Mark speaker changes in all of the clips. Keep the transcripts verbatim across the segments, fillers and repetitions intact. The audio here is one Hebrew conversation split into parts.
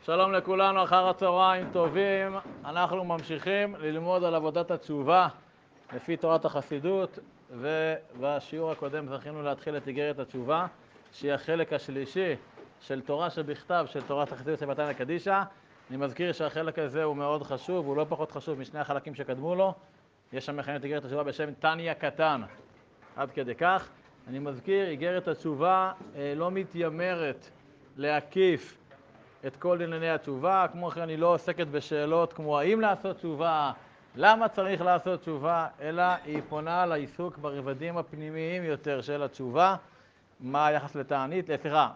Speaker 1: שלום לכולנו, אחר הצהריים טובים. אנחנו ממשיכים ללמוד על עבודת התשובה לפי תורת החסידות, ובשיעור הקודם זכינו להתחיל את איגרת התשובה, שהיא החלק השלישי של תורה שבכתב של תורת החסידות של תניא קדישא. אני מזכיר שהחלק הזה הוא מאוד חשוב, הוא לא פחות חשוב משני החלקים שקדמו לו. יש שם מכנה את איגרת התשובה בשם תניא קטן. עד כדי כך. אני מזכיר, איגרת התשובה אה, לא מתיימרת להקיף את כל ענייני התשובה, כמו כן היא לא עוסקת בשאלות כמו האם לעשות תשובה, למה צריך לעשות תשובה, אלא היא פונה לעיסוק ברבדים הפנימיים יותר של התשובה, מה היחס לתענית, סליחה,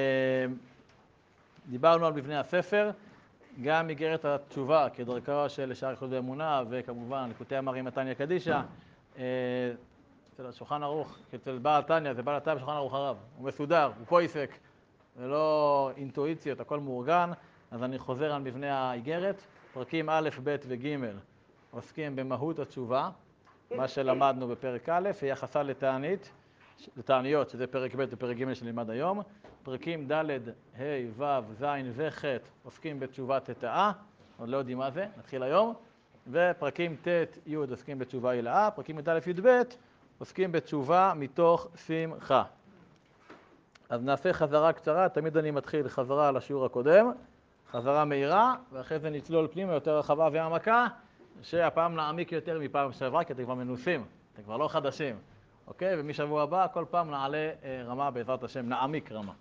Speaker 1: דיברנו על מבנה הספר, גם איגרת התשובה כדרכו של שער יחידות באמונה, וכמובן ליקוטי המרים תניא קדישא, אצל השולחן ערוך, אצל בעל תניא, זה בעל התניא בשולחן ערוך הרב, הוא מסודר, הוא פויסק, זה לא אינטואיציות, הכל מאורגן. אז אני חוזר על מבנה האיגרת. פרקים א', ב' וג' עוסקים במהות התשובה, מה שלמדנו בפרק א', ויחסה לתענית, לתעניות, שזה פרק ב' ופרק ג' שנלמד היום. פרקים ד', ה', ו', ז' וח' עוסקים בתשובת תתאה, עוד לא יודעים מה זה, נתחיל היום. ופרקים ט', י' עוסקים בתשובה הילאה, פרקים י', י', ב' עוסקים בתשובה מתוך שמחה. אז נעשה חזרה קצרה, תמיד אני מתחיל חזרה על השיעור הקודם, חזרה מהירה, ואחרי זה נצלול פנימה יותר רחבה והעמקה, שהפעם נעמיק יותר מפעם שעברה, כי אתם כבר מנוסים, אתם כבר לא חדשים, אוקיי? ומשבוע הבא כל פעם נעלה רמה בעזרת השם, נעמיק רמה.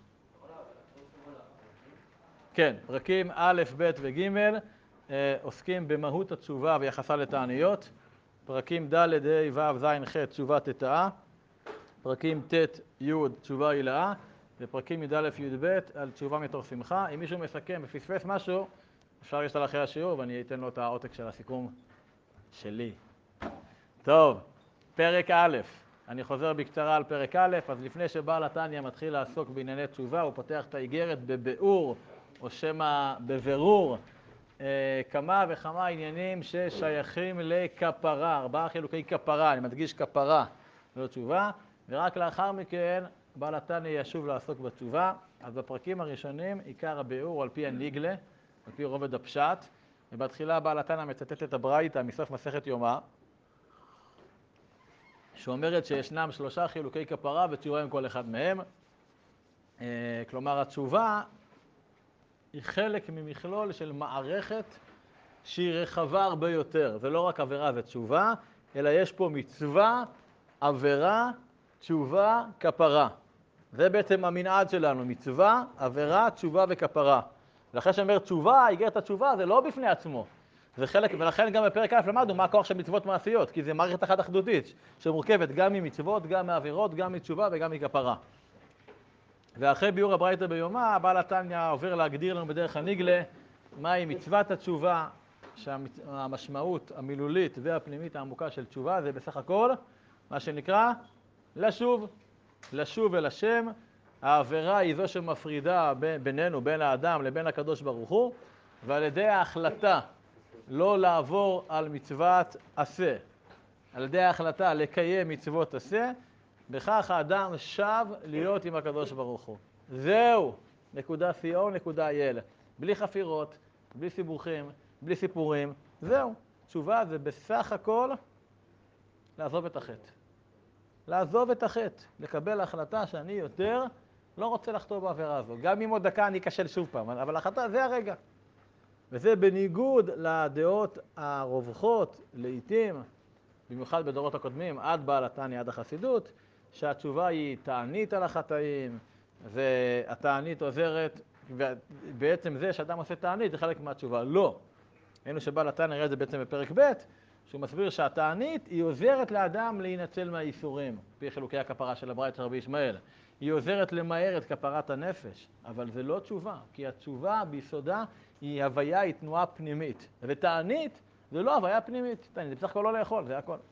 Speaker 1: כן, פרקים א', ב' וג' עוסקים במהות התשובה ויחסה לתעניות, פרקים ד', ה', ו', ז', ח' תשובת תתאה, פרקים ט', י' תשובה הילאה, ופרקים י', י', ב' על תשובה מתוך שמחה. אם מישהו מסכם ופספס משהו, אפשר לשאול אחרי השיעור ואני אתן לו את העותק של הסיכום שלי. טוב, פרק א', אני חוזר בקצרה על פרק א', אז לפני שבעל התניא מתחיל לעסוק בענייני תשובה, הוא פותח את האיגרת בביאור, או שמא בבירור, אה, כמה וכמה עניינים ששייכים לכפרה, ארבעה חילוקי כפרה, אני מדגיש כפרה, לא תשובה, ורק לאחר מכן בעל התניא ישוב לעסוק בתשובה. אז בפרקים הראשונים עיקר הביאור על פי הניגלה, על פי רובד הפשט, ובתחילה בעל התניא מצטט את הברייתא מסוף מסכת יומא, שאומרת שישנם שלושה חילוקי כפרה ותשובה עם כל אחד מהם. כלומר, התשובה היא חלק ממכלול של מערכת שהיא רחבה הרבה יותר. זה לא רק עבירה ותשובה, אלא יש פה מצווה, עבירה, תשובה, כפרה. זה בעצם המנעד שלנו, מצווה, עבירה, תשובה וכפרה. ולכן שאומר תשובה, איגרת התשובה, זה לא בפני עצמו. זה חלק, ולכן גם בפרק א' למדנו מה הכוח של מצוות מעשיות, כי זה מערכת אחת אחדותית, שמורכבת גם ממצוות, גם מעבירות, גם מתשובה וגם מכפרה. ואחרי ביאור הברייתא ביומא, בעל התניא עובר להגדיר לנו בדרך הניגלה, מהי מצוות התשובה, שהמשמעות המילולית והפנימית העמוקה של תשובה, זה בסך הכל מה שנקרא לשוב, לשוב אל השם. העבירה היא זו שמפרידה בינינו, בין האדם לבין הקדוש ברוך הוא, ועל ידי ההחלטה לא לעבור על מצוות עשה, על ידי ההחלטה לקיים מצוות עשה, בכך האדם שב להיות עם הקדוש ברוך הוא. זהו, נקודה סיום, נקודה יל. בלי חפירות, בלי סיבוכים, בלי סיפורים, זהו. תשובה זה בסך הכל לעזוב את החטא. לעזוב את החטא, לקבל החלטה שאני יותר לא רוצה לחטוא בעבירה הזו. גם אם עוד דקה אני אכשל שוב פעם, אבל החלטה זה הרגע. וזה בניגוד לדעות הרווחות, לעתים, במיוחד בדורות הקודמים, עד בעל התניא, עד החסידות, שהתשובה היא תענית על החטאים, והתענית עוזרת, ובעצם זה שאדם עושה תענית זה חלק מהתשובה. לא. ראינו שבעל התניא נראה את זה בעצם בפרק ב', שהוא מסביר שהתענית היא עוזרת לאדם להינצל מהאיסורים, פי חילוקי הכפרה של הברייתא של רבי ישמעאל. היא עוזרת למהר את כפרת הנפש, אבל זה לא תשובה, כי התשובה ביסודה היא הוויה, היא תנועה פנימית. ותענית זה לא הוויה פנימית, תענית זה בסך הכל לא לאכול, זה הכל.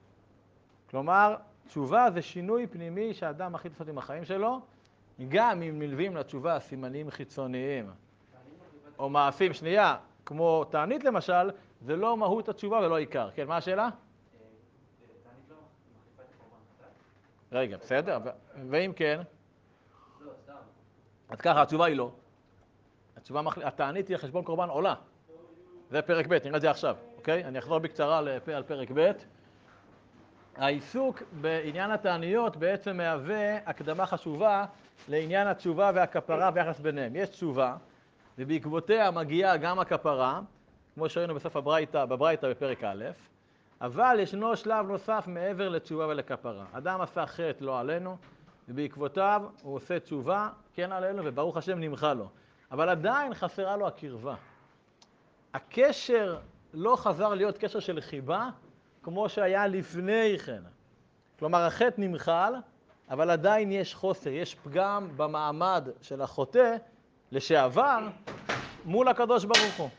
Speaker 1: כלומר, תשובה זה שינוי פנימי שהאדם מחליט לעשות עם החיים שלו, גם אם מלווים לתשובה סימנים חיצוניים או מעשים, שנייה, כמו תענית למשל, זה לא מהות התשובה ולא עיקר. כן, מה השאלה?
Speaker 2: תענית לא מחליפה את הקורבן חטאת?
Speaker 1: רגע, בסדר, ואם כן?
Speaker 2: לא, סתם.
Speaker 1: אז ככה, התשובה היא לא. התשובה מחל... התענית היא חשבון קורבן עולה. זה פרק ב', נראה את זה עכשיו, אוקיי? אני אחזור בקצרה לפ... על פרק ב'. העיסוק בעניין התעניות בעצם מהווה הקדמה חשובה לעניין התשובה והכפרה ביחס ביניהם. יש תשובה, ובעקבותיה מגיעה גם הכפרה, כמו שראינו בסוף הברייתא, בברייתא בפרק א', אבל ישנו שלב נוסף מעבר לתשובה ולכפרה. אדם עשה חטא לא עלינו, ובעקבותיו הוא עושה תשובה, כן עלינו, וברוך השם נמחה לו. אבל עדיין חסרה לו הקרבה. הקשר לא חזר להיות קשר של חיבה, כמו שהיה לפני כן. כלומר, החטא נמחל, אבל עדיין יש חוסר, יש פגם במעמד של החוטא לשעבר מול הקדוש ברוך הוא.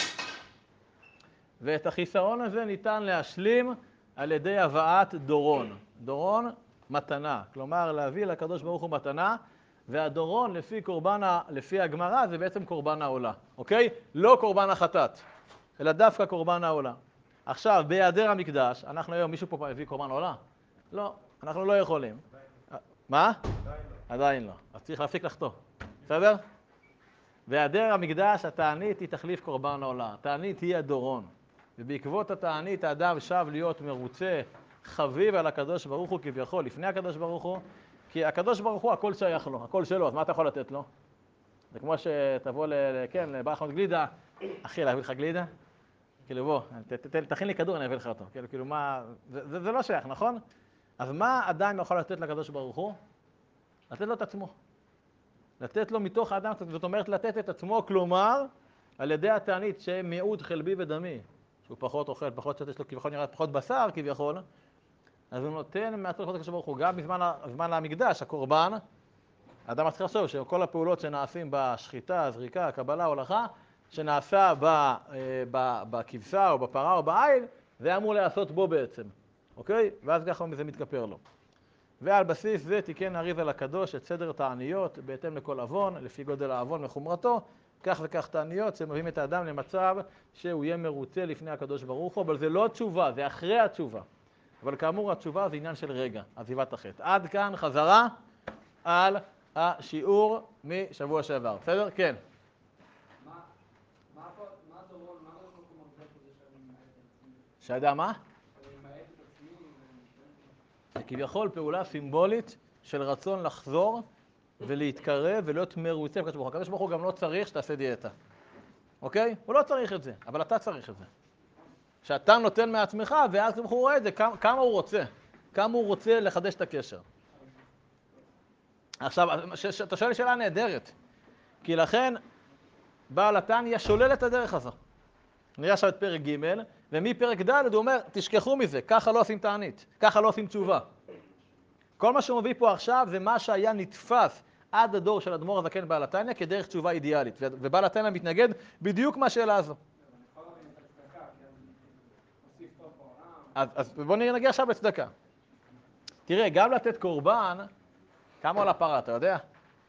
Speaker 1: ואת החיסרון הזה ניתן להשלים על ידי הבאת דורון. דורון, מתנה. כלומר, להביא לקדוש ברוך הוא מתנה, והדורון, לפי קורבן, לפי הגמרא, זה בעצם קורבן העולה. אוקיי? לא קורבן החטאת, אלא דווקא קורבן העולה. עכשיו, בהיעדר המקדש, אנחנו היום, מישהו פה הביא קורבן עולה? לא, אנחנו לא יכולים. מה? עדיין לא. אז צריך להפסיק לחטוא. בסדר? בהיעדר המקדש, התענית היא תחליף קורבן העולה. התענית היא הדורון. ובעקבות התענית, האדם שב להיות מרוצה, חביב על הקדוש ברוך הוא כביכול, לפני הקדוש ברוך הוא, כי הקדוש ברוך הוא, הכל שייך לו, הכל שלו, אז מה אתה יכול לתת לו? זה כמו שתבוא ל... כן, לבא חנות גלידה, אחי, להביא לך גלידה? כאילו בוא, תכין לי כדור, אני אביא לך אותו. כאילו, כאילו מה... זה, זה, זה לא שייך, נכון? אז מה אדם יכול לתת לקדוש ברוך הוא? לתת לו את עצמו. לתת לו מתוך האדם, זאת אומרת לתת את עצמו, כלומר, על ידי התענית שמיעוט חלבי ודמי, שהוא פחות אוכל, פחות שתש לו, כביכול נראה פחות בשר כביכול, אז הוא נותן מעצמו לקדוש ברוך הוא, גם בזמן, בזמן המקדש, הקורבן, האדם צריך לחשוב שכל הפעולות שנעשים בשחיטה, הזריקה, הקבלה, ההולכה, שנעשה בכבשה או בפרה או בעיל, זה אמור לעשות בו בעצם, אוקיי? ואז ככה זה מתכפר לו. ועל בסיס זה תיקן האריז"ל לקדוש את סדר תעניות בהתאם לכל עוון, לפי גודל העוון וחומרתו, כך וכך תעניות שמביאים את האדם למצב שהוא יהיה מרוצה לפני הקדוש ברוך הוא, אבל זה לא תשובה, זה אחרי התשובה. אבל כאמור התשובה זה עניין של רגע, עזיבת החטא. עד כאן חזרה על השיעור משבוע שעבר. בסדר? כן. שאדם מה? זה כביכול פעולה סימבולית של רצון לחזור ולהתקרב ולהיות מרוצה בקדוש ברוך הוא. הקדוש ברוך הוא גם לא צריך שתעשה דיאטה. אוקיי? הוא לא צריך את זה, אבל אתה צריך את זה. שאתה נותן מעצמך, ואז הוא רואה את זה, כמה, כמה הוא רוצה. כמה הוא רוצה לחדש את הקשר. עכשיו, אתה שואל שאלה נהדרת. כי לכן, בעל התניא שולל את הדרך הזו. נראה עכשיו את פרק ג' ומפרק ד' הוא אומר, תשכחו מזה, ככה לא עושים תענית, ככה לא עושים תשובה. כל מה שהוא מביא פה עכשיו זה מה שהיה נתפס עד הדור של אדמו"ר הזקן בעל התניא כדרך תשובה אידיאלית, ובעל התניא מתנגד בדיוק מהשאלה הזו. אז, אז בואו נגיע עכשיו לצדקה. תראה, גם לתת קורבן, כמה עולה פרה, אתה יודע?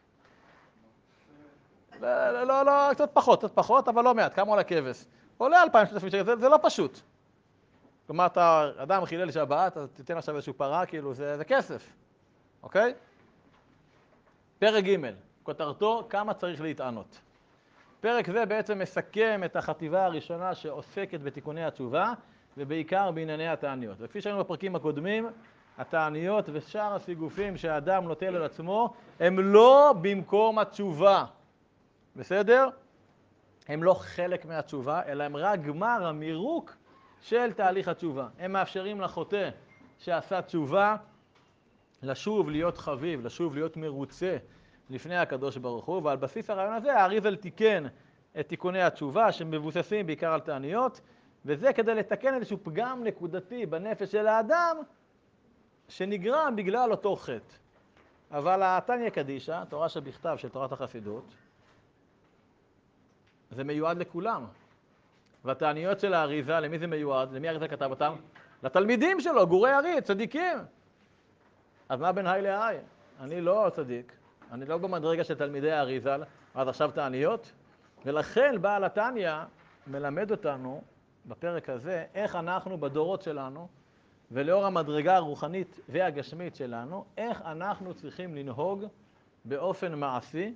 Speaker 1: לא, לא, לא, קצת פחות, קצת פחות, אבל לא מעט, כמה עולה כבש? עולה אלפיים שלוש מאות שקל, זה, זה לא פשוט. כלומר, אתה אדם חילל שבת, אז תיתן עכשיו איזשהו פרה, כאילו, זה, זה כסף, אוקיי? פרק ג' כותרתו, כמה צריך להתענות. פרק זה בעצם מסכם את החטיבה הראשונה שעוסקת בתיקוני התשובה, ובעיקר בענייני התעניות. וכפי שהיינו בפרקים הקודמים, התעניות ושאר הסיגופים שהאדם נוטל על עצמו, הם לא במקום התשובה. בסדר? הם לא חלק מהתשובה, אלא הם רק גמר המירוק של תהליך התשובה. הם מאפשרים לחוטא שעשה תשובה לשוב להיות חביב, לשוב להיות מרוצה לפני הקדוש ברוך הוא, ועל בסיס הרעיון הזה האריז"ל תיקן את תיקוני התשובה שמבוססים בעיקר על תעניות, וזה כדי לתקן איזשהו פגם נקודתי בנפש של האדם שנגרם בגלל אותו חטא. אבל התניא קדישא, תורה שבכתב של תורת החסידות, זה מיועד לכולם. והתעניות של האריזה, למי זה מיועד? למי האריזה כתב אותם? לתלמידים שלו, גורי ארי, צדיקים. אז מה בין היי להי? אני לא צדיק, אני לא במדרגה של תלמידי האריזה, אז עכשיו תעניות. ולכן בעל התניא מלמד אותנו בפרק הזה איך אנחנו בדורות שלנו, ולאור המדרגה הרוחנית והגשמית שלנו, איך אנחנו צריכים לנהוג באופן מעשי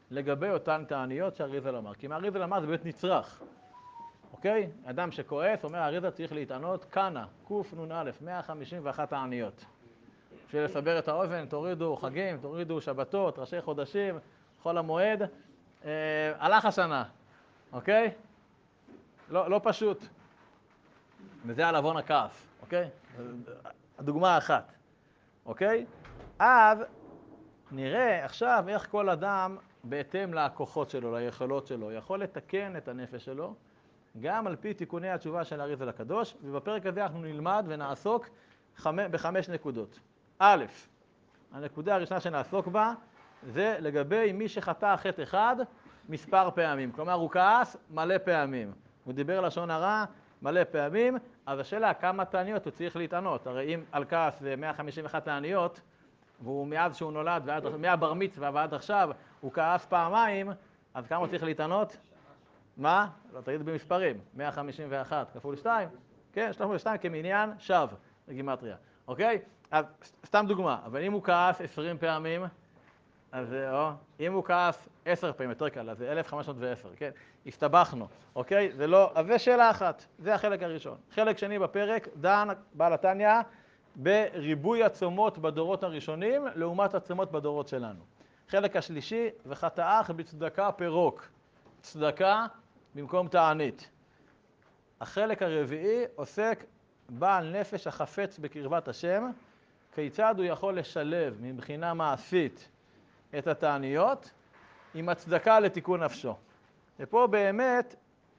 Speaker 1: לגבי אותן תעניות שהאריזל אמר. כי מהאריזל אמר זה באמת נצרך, אוקיי? אדם שכועס, אומר האריזל צריך להתענות, קנה, קנ"א, מאה חמישים ואחת תעניות. בשביל לסבר את האוזן, תורידו חגים, תורידו שבתות, ראשי חודשים, חול המועד. אה, הלך השנה, אוקיי? לא, לא פשוט. וזה על עוון הכעס, אוקיי? הדוגמה האחת, אוקיי? אז נראה עכשיו איך כל אדם, בהתאם לכוחות שלו, ליכולות שלו, יכול לתקן את הנפש שלו, גם על פי תיקוני התשובה של האריזל הקדוש, ובפרק הזה אנחנו נלמד ונעסוק בחמש נקודות. א', הנקודה הראשונה שנעסוק בה, זה לגבי מי שחטא חטא אחד מספר פעמים. כלומר, הוא כעס מלא פעמים. הוא דיבר לשון הרע מלא פעמים, אז השאלה כמה תעניות הוא צריך להתענות. הרי אם על כעס זה מאה חמישים ואחת תעניות, והוא מאז שהוא נולד, ועד, מהבר מצווה ועד עכשיו, הוא כעס פעמיים, אז כמה הוא צריך להתענות? מה? לא, תגיד במספרים. מאה חמישים ואחת כפול שתיים. כן, שלוש מאות ושתיים כמניין שו, בגימטריה. אוקיי? אז סתם דוגמה, אבל אם הוא כעס עשרים פעמים, אז או, אם הוא כעס עשר פעמים, יותר קל, אז זה אלף חמש מאות ועשר, כן? הסתבכנו, אוקיי? זה לא, אז זה שאלה אחת, זה החלק הראשון. חלק שני בפרק, דן בעל התניא, בריבוי הצומות בדורות הראשונים, לעומת הצומות בדורות שלנו. חלק השלישי, וחטאך בצדקה פירוק. צדקה במקום תענית. החלק הרביעי עוסק בעל נפש החפץ בקרבת השם, כיצד הוא יכול לשלב מבחינה מעשית את התעניות עם הצדקה לתיקון נפשו. ופה באמת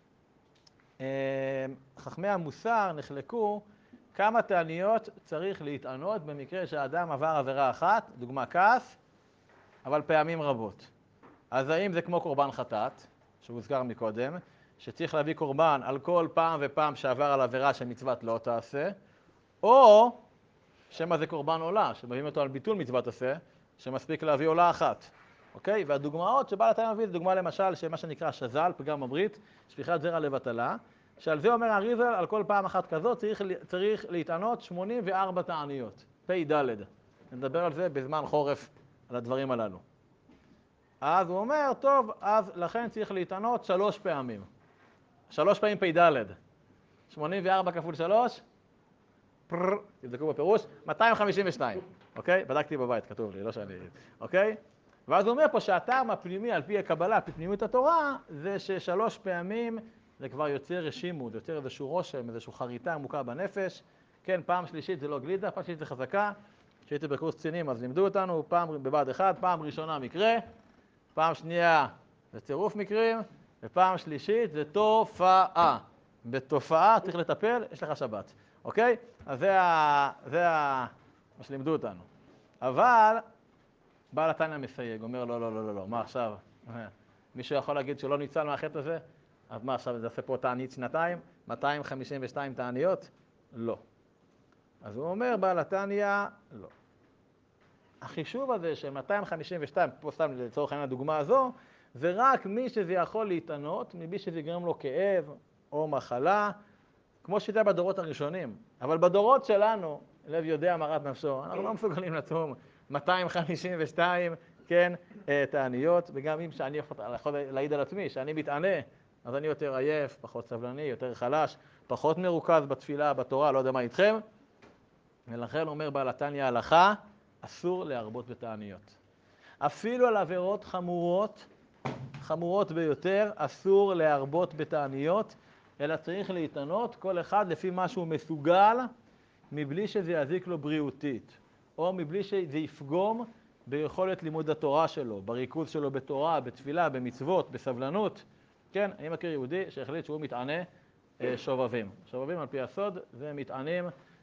Speaker 1: חכמי המוסר נחלקו כמה תעניות צריך להתענות במקרה שהאדם עבר עבירה אחת, דוגמה כעס, אבל פעמים רבות. אז האם זה כמו קורבן חטאת, שהוזכר מקודם, שצריך להביא קורבן על כל פעם ופעם שעבר על עבירה שמצוות לא תעשה, או שמא זה קורבן עולה, שמביאים אותו על ביטול מצוות עשה, שמספיק להביא עולה אחת. אוקיי? והדוגמאות שבעל התניא מביא, זה דוגמה למשל שמה שנקרא שז"ל, פגם בברית, שפיכת זרע לבטלה, שעל זה אומר האריזל, על כל פעם אחת כזאת צריך, צריך להתענות שמונים וארבע תעניות, פי ד'. נדבר על זה בזמן חורף, על הדברים הללו. אז הוא אומר, טוב, אז לכן צריך להתענות שלוש פעמים. שלוש פעמים פי ד'. שמונים וארבע כפול שלוש, פרר, תבדקו בפירוש, מאתיים חמישים ושתיים. אוקיי? בדקתי בבית, כתוב לי, לא שאני... אוקיי? ואז הוא אומר פה שהטעם הפנימי, על פי הקבלה, על פי פנימיות התורה, זה ששלוש פעמים זה כבר יוצר רשימות, יוצר איזשהו רושם, איזשהו חריטה עמוקה בנפש. כן, פעם שלישית זה לא גלידה, פעם שלישית זה חזקה. כשהייתי בקורס קצינים אז לימדו אותנו, פעם בבה"ד אחד, פעם ראשונה מקרה, פעם שנייה זה צירוף מקרים, ופעם שלישית זה תופעה. בתופעה צריך לטפל, יש לך שבת. אוקיי? אז זה, ה... זה ה... מה שלימדו אותנו. אבל בעל התניא מסייג, אומר לא, לא, לא, לא, לא, מה עכשיו? מישהו יכול להגיד שהוא לא ניצל מהחטא הזה? אז מה עכשיו, זה עושה פה תענית שנתיים? מאתיים חמישים ושתיים תעניות? לא. אז הוא אומר בעל התניא, לא. החישוב הזה של מאתיים חמישים ושתיים, פה סתם לצורך העניין הדוגמה הזו, זה רק מי שזה יכול להתענות, מבלי שזה יגרם לו כאב או מחלה, כמו שזה בדורות הראשונים. אבל בדורות שלנו, לב יודע מרת נפשו, אנחנו לא מסוגלים לצום מאתיים חמישים ושתיים, כן, תעניות, וגם אם שאני יכול להעיד על עצמי, שאני מתענה, אז אני יותר עייף, פחות סבלני, יותר חלש, פחות מרוכז בתפילה, בתורה, לא יודע מה איתכם. ולכן אומר בעל התניא הלכה, אסור להרבות בתעניות. אפילו על עבירות חמורות, חמורות ביותר, אסור להרבות בתעניות, אלא צריך להתענות כל אחד לפי מה שהוא מסוגל, מבלי שזה יזיק לו בריאותית, או מבלי שזה יפגום ביכולת לימוד התורה שלו, בריכוז שלו בתורה, בתפילה, במצוות, בסבלנות. כן, אני מכיר יהודי שהחליט שהוא מתענה שובבים. שובבים על פי הסוד זה מתענים,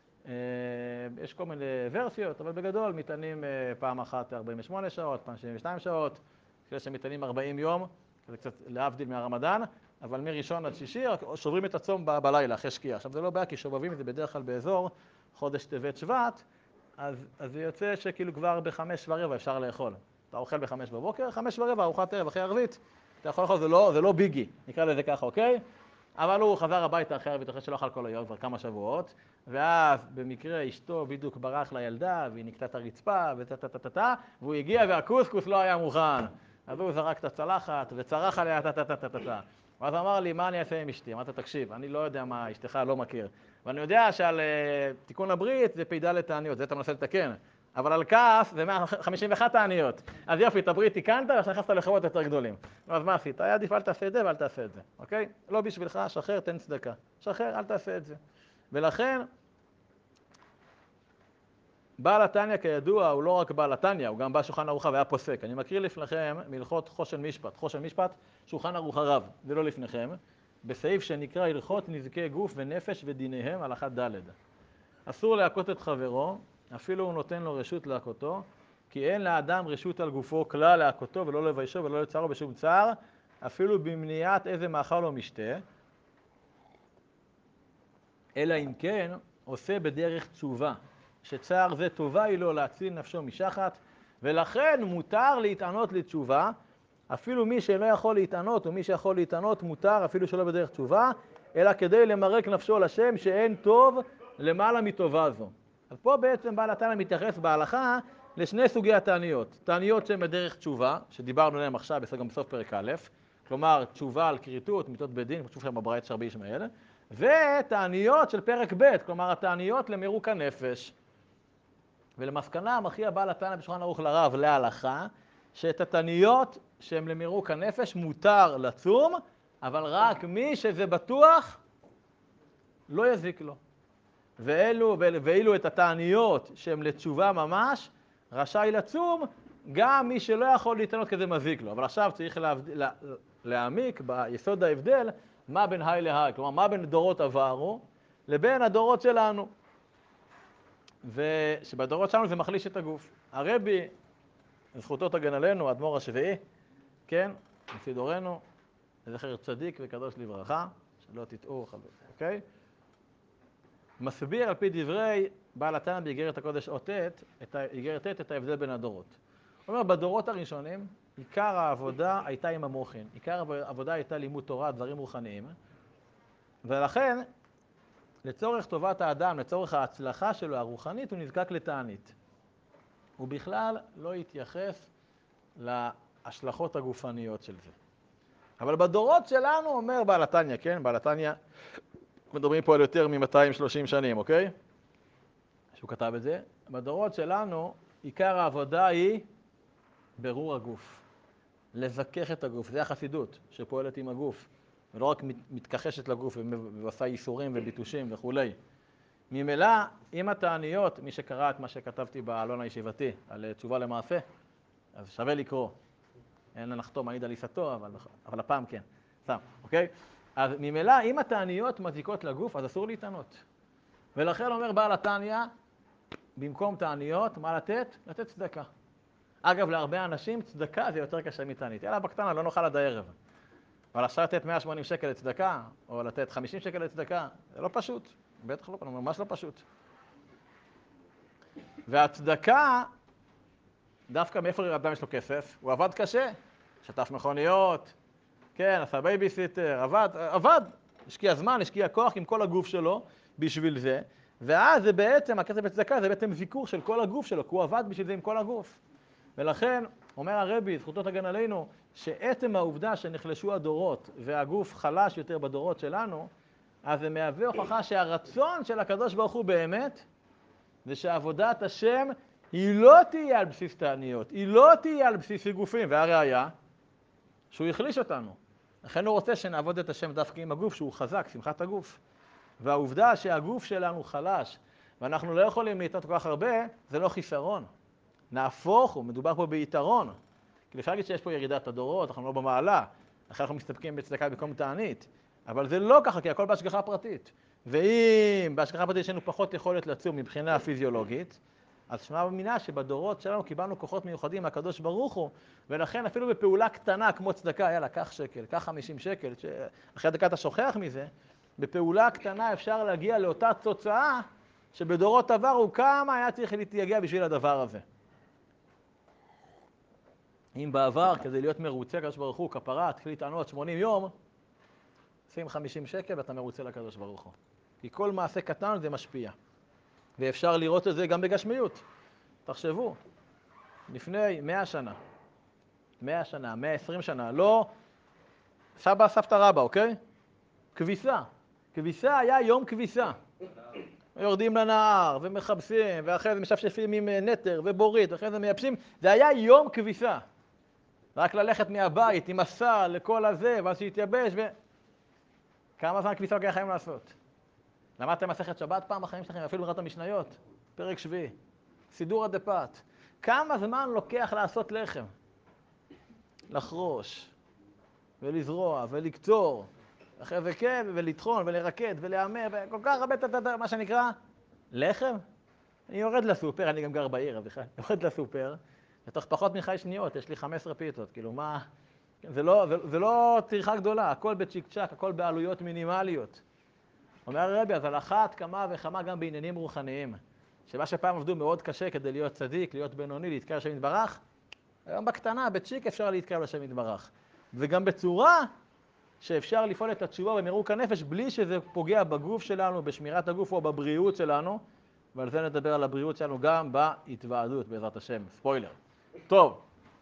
Speaker 1: יש כל מיני ורסיות, אבל בגדול מתענים פעם אחת ארבעים ושמונה שעות, פעם שבעים ושתיים שעות, כאלה שמתענים ארבעים יום, זה קצת להבדיל מהרמדאן, אבל מראשון עד שישי שוברים את הצום ב- בלילה אחרי שקיעה. עכשיו זה לא בעיה, כי שובבים זה בדרך כלל באזור חודש טבת שבט, אז, אז זה יוצא שכאילו כבר בחמש ורבע אפשר לאכול. אתה אוכל בחמש בבוקר, חמש ורבע, ארוחת ערב אחרי ערבית, אתה יכול לאכול, זה לא, זה לא ביגי, נקרא לזה ככה, אוקיי? אבל הוא חזר הביתה אחרי ערבית, אחרי שלא אכל כל היום, כבר כמה שבועות, ואז במקרה אשתו בדיוק ברח לילדה, והיא נקטה את הרצפה, וטטטטטטה, והוא הגיע והקוסקוס לא היה מוכן. אז הוא זרק את הצלחת וצרח עליה טה-טה-טה-טה-טה. ואז אמר לי, מה אני אעשה עם אשתי? אמרתי, תקשיב, אני לא יודע מה אשתך לא מכיר. ואני יודע שעל uh, תיקון הברית זה פ"ד תעניות, זה אתה מנסה לתקן. אבל על כעס זה מאה חמישים ואחת תעניות. אז יופי, את הברית תיקנת ועכשיו נכנסת לחובות יותר גדולים. אז מה עשית? היה עדיף, אל תעשה את זה ואל תעשה את זה, אוקיי? לא בשבילך, שחרר, תן צדקה. שחרר, אל תעשה את זה. ולכן, בעל התניא כידוע הוא לא רק בעל התניא, הוא גם בא שולחן ערוך והיה פוסק. אני מקריא לפניכם מהלכות חושן משפט. חושן משפט, שולחן ערוך הרב, זה לא לפניכם, בסעיף שנקרא הלכות נזקי גוף ונפש ודיניהם, הלכה ד'. אסור להכות את חברו, אפילו הוא נותן לו רשות להכותו, כי אין לאדם רשות על גופו כלל להכותו ולא לביישו ולא לצערו בשום צער, אפילו במניעת איזה מאכל או משתה, אלא אם כן עושה בדרך תשובה, שצער זה טובה היא לו להציל נפשו משחת, ולכן מותר להתענות לתשובה, אפילו מי שלא יכול להתענות, או מי שיכול להתענות מותר אפילו שלא בדרך תשובה, אלא כדי למרק נפשו לשם שאין טוב למעלה מטובה זו. אז פה בעצם בעל התניא מתייחס בהלכה לשני סוגי התעניות. תעניות שהן בדרך תשובה, שדיברנו עליהן עכשיו גם בסוף פרק א', כלומר תשובה על כריתות, מיתות בדין, כמו שוב בברייתא של רבי ישמעאל, ותעניות של פרק ב', כלומר התעניות למירוק הנפש. ולמסקנה מכריע בעל התניא בשולחן ערוך לרב להלכה, שאת התעניות שהן למירוק הנפש מותר לצום, אבל רק מי שזה בטוח לא יזיק לו. ואלו, ואילו את התעניות שהן לתשובה ממש, רשאי לצום גם מי שלא יכול להתענות כזה מזיק לו. אבל עכשיו צריך להבד... לה... להעמיק ביסוד ההבדל מה בין היי להי, כלומר מה בין דורות עברו לבין הדורות שלנו. ושבדורות שלנו זה מחליש את הגוף. הרבי, זכותו תגן עלינו, האדמו"ר השביעי, כן, לפי דורנו, זכר צדיק וקדוש לברכה, שלא תטעו, אוקיי? מסביר על פי דברי בעל התניא באיגרת הקודש אות ט', איגרת ט' את ההבדל בין הדורות. הוא אומר, בדורות הראשונים, עיקר העבודה הייתה עם המוחין, עיקר העבודה הייתה לימוד תורה, דברים רוחניים, ולכן, לצורך טובת האדם, לצורך ההצלחה שלו הרוחנית, הוא נזקק לתענית. הוא בכלל לא התייחס להשלכות הגופניות של זה. אבל בדורות שלנו, אומר בעל התניא, כן? בעל התניא, מדברים פה על יותר מ-מאתיים ושלושים שנים, אוקיי? שהוא כתב את זה. בדורות שלנו, עיקר העבודה היא ברור הגוף. לזכך את הגוף. זה החסידות שפועלת עם הגוף. ולא רק מתכחשת לגוף ועושה ייסורים וביטושים וכולי. ממילא, אם התעניות, מי שקרא את מה שכתבתי בעלון הישיבתי על תשובה למעשה, אז שווה לקרוא. אין לנחתום מעיד על עיסתו, אבל, אבל הפעם כן. סתם, אוקיי? אז ממילא, אם התעניות מזיקות לגוף, אז אסור להתענות. ולכן אומר בעל התניא, במקום תעניות, מה לתת? לתת צדקה. אגב, להרבה אנשים, צדקה זה יותר קשה מתענית. יאללה, בקטנה, לא נאכל עד הערב. אבל עכשיו לתת מאה ושמונים שקל לצדקה, או לתת חמישים שקל לצדקה, זה לא פשוט. בטח לא, ממש לא פשוט. והצדקה, דווקא מאיפה אדם יש לו כסף? הוא עבד קשה, שטף מכוניות, כן, עשה בייביסיטר, עבד, עבד, השקיע זמן, השקיע כוח עם כל הגוף שלו בשביל זה, ואז זה בעצם, הכסף בצדקה זה בעצם זיכוך של כל הגוף שלו, כי הוא עבד בשביל זה עם כל הגוף. ולכן, אומר הרבי, זכותו תגן עלינו, שעצם העובדה שנחלשו הדורות והגוף חלש יותר בדורות שלנו, אז זה מהווה הוכחה שהרצון של הקדוש ברוך הוא באמת, זה שעבודת השם היא לא תהיה על בסיס תעניות, היא לא תהיה על בסיס גופים, והראיה, שהוא החליש אותנו. לכן הוא רוצה שנעבוד את השם דווקא עם הגוף, שהוא חזק, שמחת הגוף. והעובדה שהגוף שלנו חלש, ואנחנו לא יכולים להתענות כל כך הרבה, זה לא חיסרון. נהפוך הוא, מדובר פה ביתרון. כי אפשר להגיד שיש פה ירידת הדורות, אנחנו לא במעלה, אחרי אנחנו מסתפקים בצדקה במקום תענית. אבל זה לא ככה, כי הכל בהשגחה פרטית. ואם בהשגחה פרטית יש לנו פחות יכולת לצום מבחינה פיזיולוגית, אז שמע במינה שבדורות שלנו קיבלנו כוחות מיוחדים מהקדוש ברוך הוא, ולכן אפילו בפעולה קטנה כמו צדקה, יאללה, קח שקל, קח חמישים שקל, אחרי דקה אתה שוכח מזה, בפעולה קטנה אפשר להגיע לאותה תוצאה שבדורות עברו כמה היה צריך להתייגע בשביל הדבר הזה. אם בעבר, כדי להיות מרוצה לקדוש ברוך הוא, כפרה, תתחיל להתענות שמונים יום, שים חמישים שקל ואתה מרוצה לקדוש ברוך הוא. כי כל מעשה קטן זה משפיע. ואפשר לראות את זה גם בגשמיות. תחשבו, לפני מאה שנה, מאה שנה, מאה ועשרים שנה, לא סבא, סבתא, רבא, אוקיי? כביסה. כביסה היה יום כביסה. יורדים לנהר ומחפשים, ואחרי זה משפשפים עם נטר ובורית, ואחרי זה מייבשים. זה היה יום כביסה. רק ללכת מהבית עם הסל לכל הזה, ואז שיתייבש, ו... כמה זמן כביסה לוקח חיים לעשות? למדתם מסכת שבת פעם בחיים שלכם, אפילו בקריאת המשניות? פרק שביעי. סידורא דפת. כמה זמן לוקח לעשות לחם? לחרוש, ולזרוע, ולקטור, אחרי זה כן, ולטחון, ולרקד, ולהמר, וכל כך הרבה, מה שנקרא, לחם. אני יורד לסופר, אני גם גר בעיר, בכלל, יורד לסופר, ותוך פחות מחי שניות, יש לי חמש עשרה פיתות, כאילו מה... זה לא, זה, זה לא צריכה גדולה, הכל בצ'יק צ'ק, הכל בעלויות מינימליות. אומר הרבי, אז על אחת כמה וכמה גם בעניינים רוחניים, שמה שפעם עבדו מאוד קשה כדי להיות צדיק, להיות בינוני, להתקרב לשם יתברך, היום בקטנה, בצ'יק אפשר להתקרב לשם יתברך. וגם בצורה שאפשר לפעול את התשובה במירוק הנפש, בלי שזה פוגע בגוף שלנו, בשמירת הגוף או בבריאות שלנו, ועל זה נדבר על הבריאות שלנו גם בהתוועדות, בעזרת השם. ספוילר. טוב.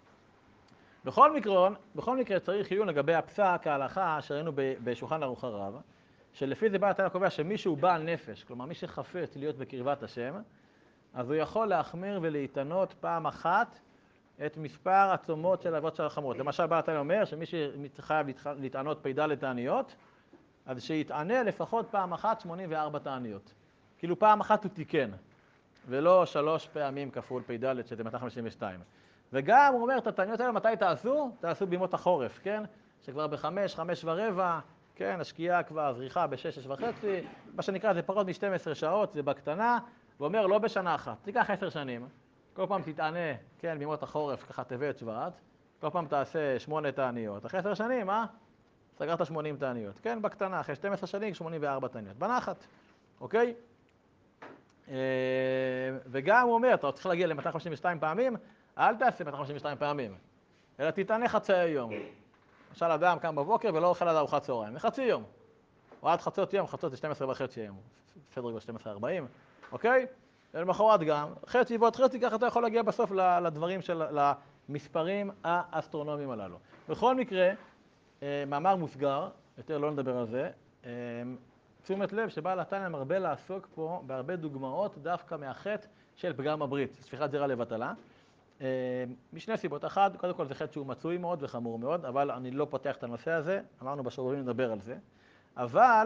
Speaker 1: בכל מקרה, בכל מקרה צריך עיון לגבי הפסק, ההלכה, שראינו בשולחן ערוך הרב, שלפי זה בעל התניא קובע שמישהו בעל נפש, כלומר מי שחפץ להיות בקרבת השם, אז הוא יכול להחמיר ולהתענות פעם אחת את מספר הצומות של העבירות של החמורות. למשל, בעל התניא אומר שמי שחייב להתענות פ"ד תעניות, אז שיתענה לפחות פעם אחת שמונים וארבע תעניות. כאילו פעם אחת הוא תיקן, ולא שלוש פעמים כפול פ"ד, שזה מאתיים חמישים ושתיים. וגם הוא אומר, את התעניות האלה מתי תעשו? תעשו בימות החורף, כן? שכבר בחמש, חמש ורבע, כן? השקיעה כבר זריחה בשש, שש וחצי, מה שנקרא זה פחות מ-שתים עשרה שעות, זה בקטנה, ואומר לא בשנה אחת, תיקח עשר שנים, כל פעם תתענה, כן, בימות החורף, ככה טבת שבט, כל פעם תעשה שמונה תעניות, אחרי עשר שנים, אה? סגרת שמונים תעניות, כן? בקטנה, אחרי שתים עשרה שנים, שמונים וארבע תעניות, בנחת, אוקיי? וגם הוא אומר, אתה צריך להגיע ל-מאתיים חמישים ושתיים פעמים, אל תעשה מאתיים חמישים ושתיים פעמים, אלא תתענה חצי היום. למשל, אדם קם בבוקר ולא אוכל עד ארוחת צהריים, לחצי יום. או עד חצות יום, חצות זה שתים עשרה וחצי יום, סדר גודל שתים עשרה ארבעים, אוקיי? ולמחרת גם, חצי ועוד חצי, ככה אתה יכול להגיע בסוף לדברים של, למספרים האסטרונומיים הללו. בכל מקרה, מאמר מוסגר, יותר לא נדבר על זה, תשומת לב שבעל התניא מרבה לעסוק פה בהרבה דוגמאות דווקא מהחטא של פגם הברית, שפיכת זרע לבטלה. משני סיבות, אחד, קודם כל זה חטא שהוא מצוי מאוד וחמור מאוד, אבל אני לא פותח את הנושא הזה, אמרנו בשיעורים נדבר על זה. אבל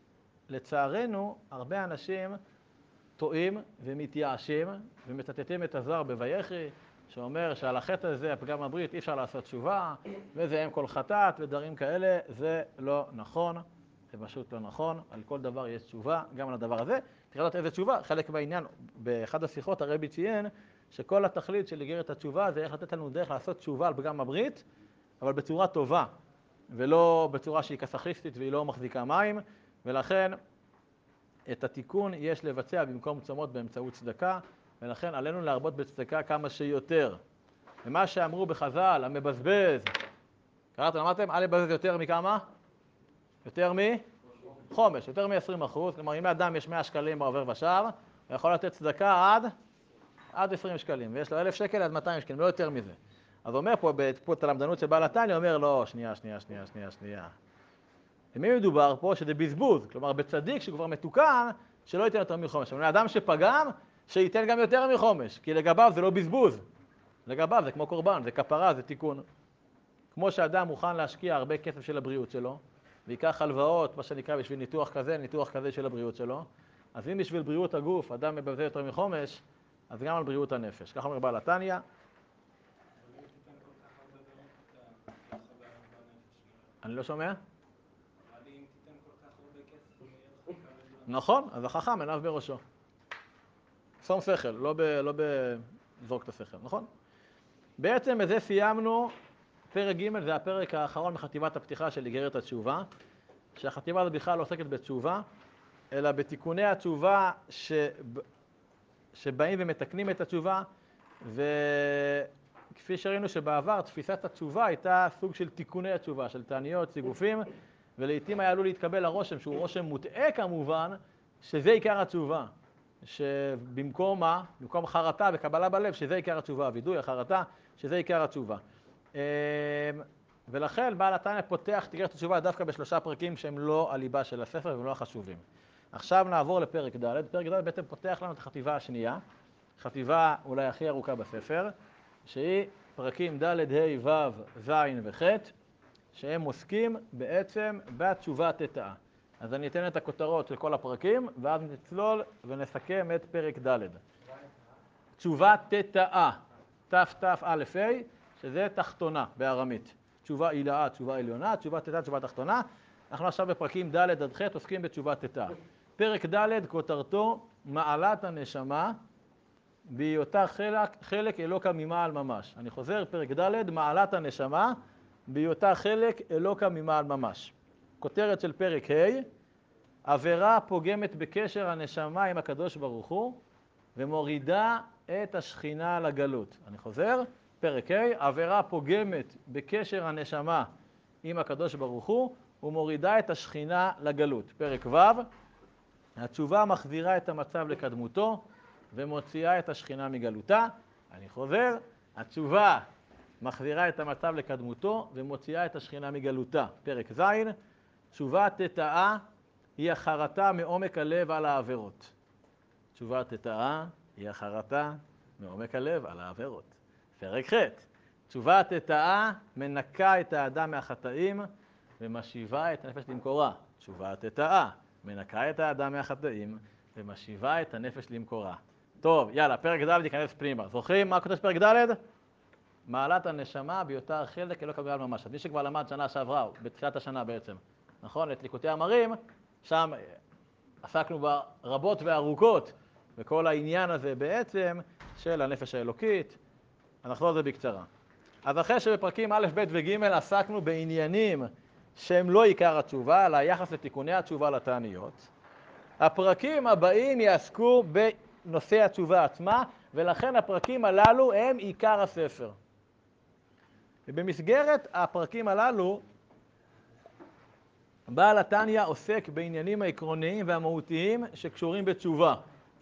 Speaker 1: לצערנו הרבה אנשים טועים ומתייאשים ומצטטים את הזוהר בויחי, שאומר שעל החטא הזה, הפגם הברית, אי אפשר לעשות תשובה, וזה אם כל חטאת ודברים כאלה, זה לא נכון, זה פשוט לא נכון, על כל דבר יש תשובה, גם על הדבר הזה. תראה לדעת איזה תשובה, חלק מהעניין, באחד השיחות הרבי ציין, שכל התכלית של איגרת התשובה זה איך לתת לנו דרך לעשות תשובה על פגם הברית, אבל בצורה טובה, ולא בצורה שהיא קסאכיסטית והיא לא מחזיקה מים, ולכן את התיקון יש לבצע במקום צומות באמצעות צדקה, ולכן עלינו להרבות בצדקה כמה שיותר. ומה שאמרו בחז"ל, המבזבז, קראתם, אמרתם, אל לבזבז יותר מכמה? יותר מחומש, יותר מ-עשרים אחוז, כלומר אם לאדם יש מאה שקלים בעובר ושב, הוא יכול לתת צדקה עד, עד עשרים שקלים, ויש לו אלף שקל עד מאתיים שקלים, לא יותר מזה. אז הוא אומר פה, פה את הלמדנות של בעל התניא, אומר לא, שנייה, שנייה, שנייה, שנייה, שנייה. למי מדובר פה? שזה בזבוז, כלומר בצדיק שכבר מתוקן, שלא ייתן יותר מחומש. אבל לאדם שפגם, שייתן גם יותר מחומש, כי לגביו זה לא בזבוז. לגביו זה כמו קורבן, זה כפרה, זה תיקון. כמו שאדם מוכן להשקיע הרבה כסף של הבריאות שלו, ויקח הלוואות, מה שנקרא בשביל ניתוח כזה, ניתוח כזה של הבריאות שלו, אז אם בשביל בריאות הגוף אדם מבזבז יותר מחומש, אז גם על בריאות הנפש. כך אומר בעל התניא. אני לא שומע? נכון, אז החכם עיניו בראשו. שום שכל, לא, ב, לא בזרוק את השכל, נכון? בעצם בזה סיימנו, פרק ג' זה הפרק האחרון מחטיבת הפתיחה של איגרת התשובה, שהחטיבה הזו בכלל לא עוסקת בתשובה, אלא בתיקוני התשובה ש... שבאים ומתקנים את התשובה, וכפי שראינו שבעבר תפיסת התשובה הייתה סוג של תיקוני התשובה, של תעניות, סיגופים, ולעיתים היה עלול להתקבל הרושם, שהוא רושם מוטעה כמובן, שזה עיקר התשובה. שבמקום מה? במקום חרטה וקבלה בלב, שזה עיקר התשובה, וידוי, החרטה, שזה עיקר התשובה. ולכן בעל התניא פותח את איגרת התשובה דווקא בשלושה פרקים שהם לא הליבה של הספר ולא החשובים. עכשיו נעבור לפרק ד'. פרק ד' בעצם פותח לנו את החטיבה השנייה, חטיבה אולי הכי ארוכה בספר, שהיא פרקים ד', ה', ו', ז' וח', שהם עוסקים בעצם בתשובה תתאה. אז אני אתן את הכותרות של כל הפרקים, ואז נצלול ונסכם את פרק ד'. תשובה תתאה, תתא, שזה תחתונה בארמית. תשובה עילאה, תשובה עליונה, תשובה תתאה, תשובה תחתונה. אנחנו עכשיו בפרקים ד' עד ח' עוסקים בתשובה תתאה. פרק ד' כותרתו מעלת הנשמה בהיותה חלק, חלק אלוקה ממעל ממש. אני חוזר, פרק ד' מעלת הנשמה בהיותה חלק אלוקה ממעל ממש. כותרת של פרק ה', עבירה פוגמת בקשר הנשמה עם הקדוש ברוך הוא ומורידה את השכינה לגלות. אני חוזר, פרק ה', עבירה פוגמת בקשר הנשמה עם הקדוש ברוך הוא ומורידה את השכינה לגלות. פרק ו', התשובה מחזירה את המצב לקדמותו ומוציאה את השכינה מגלותה. אני חוזר, התשובה מחזירה את המצב לקדמותו ומוציאה את השכינה מגלותה. פרק ז', תשובה תתאה היא החרטה מעומק הלב על העבירות. תשובה תתאה היא החרטה מעומק הלב על העבירות. פרק ח', תשובה תתאה מנקה את האדם מהחטאים ומשיבה את הנפש למקורה. תשובה תתאה מנקה את האדם מהחטאים ומשיבה את הנפש למקורה. טוב, יאללה, פרק ד' ייכנס פנימה. זוכרים מה כותב פרק ד'? מעלת הנשמה בהיותה חלק אלוקה ממעל ממש. מי שכבר למד שנה שעברה, בתחילת השנה בעצם, נכון? את ליקוטי אמרים, שם עסקנו בה רבות וארוכות בכל העניין הזה בעצם של הנפש האלוקית. נחזור על זה בקצרה. אז אחרי שבפרקים א', ב' וג' עסקנו בעניינים שהם לא עיקר התשובה, אלא היחס לתיקוני התשובה לתעניות, הפרקים הבאים יעסקו בנושא התשובה עצמה, ולכן הפרקים הללו הם עיקר הספר. ובמסגרת הפרקים הללו, בעל התניא עוסק בעניינים העקרוניים והמהותיים שקשורים בתשובה.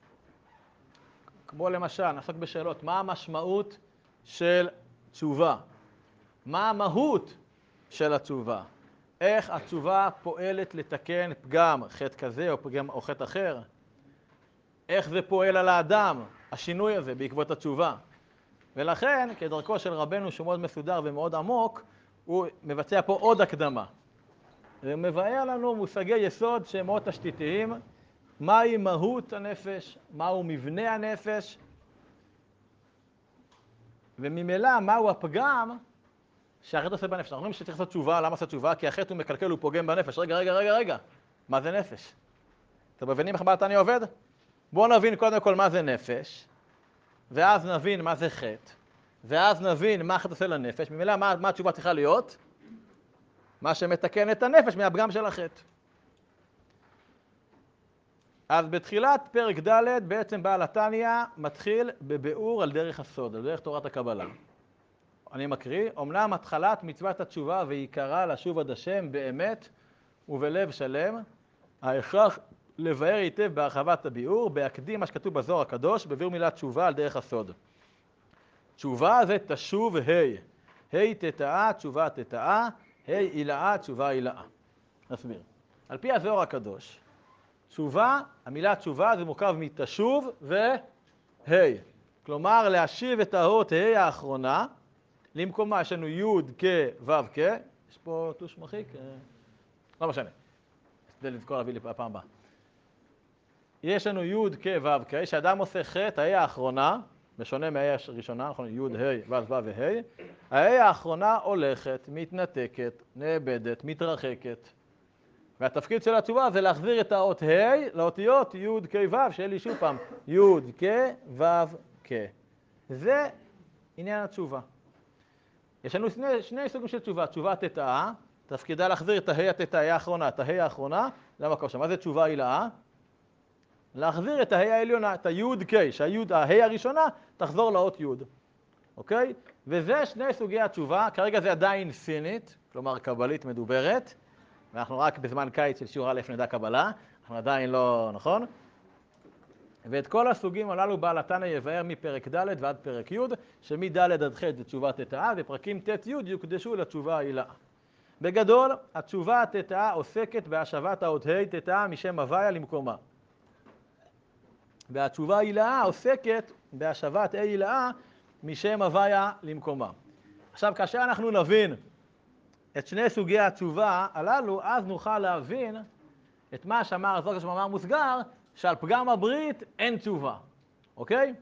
Speaker 1: כמו למשל, נעסוק בשאלות, מה המשמעות של תשובה? מה המהות של התשובה? איך התשובה פועלת לתקן פגם, חטא כזה או פגם או חטא אחר? איך זה פועל על האדם, השינוי הזה בעקבות התשובה? ולכן, כדרכו של רבנו שהוא מאוד מסודר ומאוד עמוק, הוא מבצע פה עוד הקדמה. זה מבאר לנו מושגי יסוד שהם מאוד תשתיתיים, מהי מהות הנפש, מהו מבנה הנפש, וממילא מהו הפגם שהחטא עושה בנפש. אנחנו אומרים שצריך לעשות תשובה, למה לעשות תשובה? כי החטא הוא מקלקל, הוא פוגם בנפש. רגע, רגע, רגע, רגע, מה זה נפש? אתם מבינים איך בעל התניא עובד? בואו נבין קודם כל מה זה נפש, ואז נבין מה זה חטא, ואז נבין מה החטא עושה לנפש. ממילא מה, מה התשובה צריכה להיות? מה שמתקן את הנפש מהפגם של החטא. אז בתחילת פרק ד' בעצם בעל התניא מתחיל בביאור על דרך הסוד, על דרך תורת הקבלה. אני מקריא, אמנם התחלת מצוות התשובה ועיקרה לשוב עד השם באמת ובלב שלם, ההכרח לבאר היטב בהרחבת הביאור, בהקדים מה שכתוב בזוהר הקדוש, בביאור מילת תשובה על דרך הסוד. תשובה זה תשוב ה', ה' תתאה, תשובה תתאה, ה' עילאה, תשובה עילאה. נסביר. על פי הזוהר הקדוש, תשובה, המילה תשובה זה מורכב מתשוב וה'. כלומר, להשיב את האות ה' האחרונה, למקומה יש לנו י' כ' ו' כ', יש פה טוש מרחיק? לא משנה, כדי לזכור להביא לי פעם הבאה. יש לנו י' כ' ו' כ', שאדם עושה חטא, ה' האחרונה, בשונה מה' הראשונה, נכון, י' ה' ו' ו' וה', ה' האחרונה הולכת, מתנתקת, נאבדת, מתרחקת. והתפקיד של התשובה זה להחזיר את האות ה' לאותיות י' כ' ו', שיהיה לי שוב פעם י' כ' ו' כ'. זה עניין התשובה. יש לנו שני, שני סוגים של תשובה. תשובה תתאה, תפקידה להחזיר את הה' התתאה האחרונה, את הה' האחרונה למקום שם. מה זה תשובה עילאה? להחזיר את הה' העליונה, את הי' כ', שהה' הראשונה תחזור לאות י'. אוקיי? וזה שני סוגי התשובה. כרגע זה עדיין סינית, כלומר קבלית מדוברת. ואנחנו רק בזמן קיץ של שיעור א' נדע קבלה, אנחנו עדיין לא, נכון? ואת כל הסוגים הללו בעל התנא יבאר מפרק ד' ועד פרק י', שמד' עד ח' זה תשובת תתאה, ופרקים ט' י' יוקדשו לתשובה העילאה. בגדול, התשובה התתאה עוסקת בהשבת האות ה' תתאה משם הוויה למקומה. והתשובה העילאה עוסקת בהשבת ה' עילאה משם הוויה למקומה. עכשיו, כאשר אנחנו נבין את שני סוגי התשובה הללו, אז נוכל להבין את מה שאמר הזוהר במאמר מוסגר, שעל פגם הברית אין תשובה, אוקיי?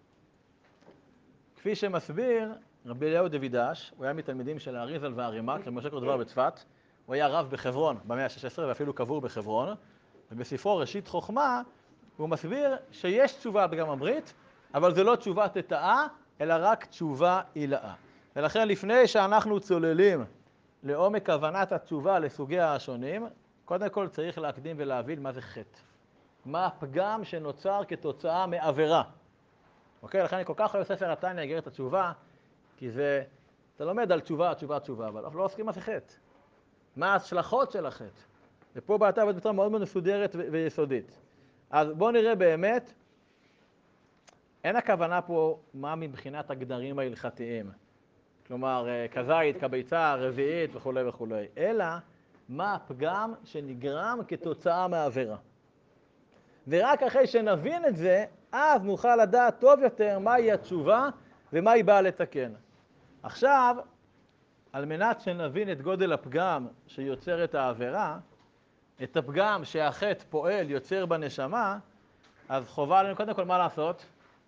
Speaker 1: כפי שמסביר רבי אליהו דוידש, הוא היה מתלמידים של האריזל והרימ"ק, למשה קורדבר בצפת, הוא היה רב בחברון במאה ה-שש עשרה ואפילו קבור בחברון, ובספרו ראשית חוכמה הוא מסביר שיש תשובה על פגם הברית, אבל זה לא תשובה תתאה, אלא רק תשובה עילאה. ולכן לפני שאנחנו צוללים לעומק הבנת התשובה לסוגיה השונים, קודם כל צריך להקדים ולהבין מה זה חטא. מה הפגם שנוצר כתוצאה מעבירה. אוקיי? לכן אני כל כך אוהב ספר התניא, איגרת התשובה, כי זה, אתה לומד על תשובה, תשובה, תשובה, אבל אנחנו לא עוסקים מה זה חטא. מה ההשלכות של החטא. ופה באתה עובד בצורה מאוד מאוד מסודרת ו- ויסודית. אז בואו נראה באמת, אין הכוונה פה מה מבחינת הגדרים ההלכתיים. כלומר, כזית, כביצה, רביעית וכו' וכו', אלא מה הפגם שנגרם כתוצאה מהעבירה. ורק אחרי שנבין את זה, אז נוכל לדעת טוב יותר מהי התשובה ומה היא באה לתקן. עכשיו, על מנת שנבין את גודל הפגם שיוצר את העבירה, את הפגם שהחטא פועל יוצר בנשמה, אז חובה עלינו קודם כל מה לעשות?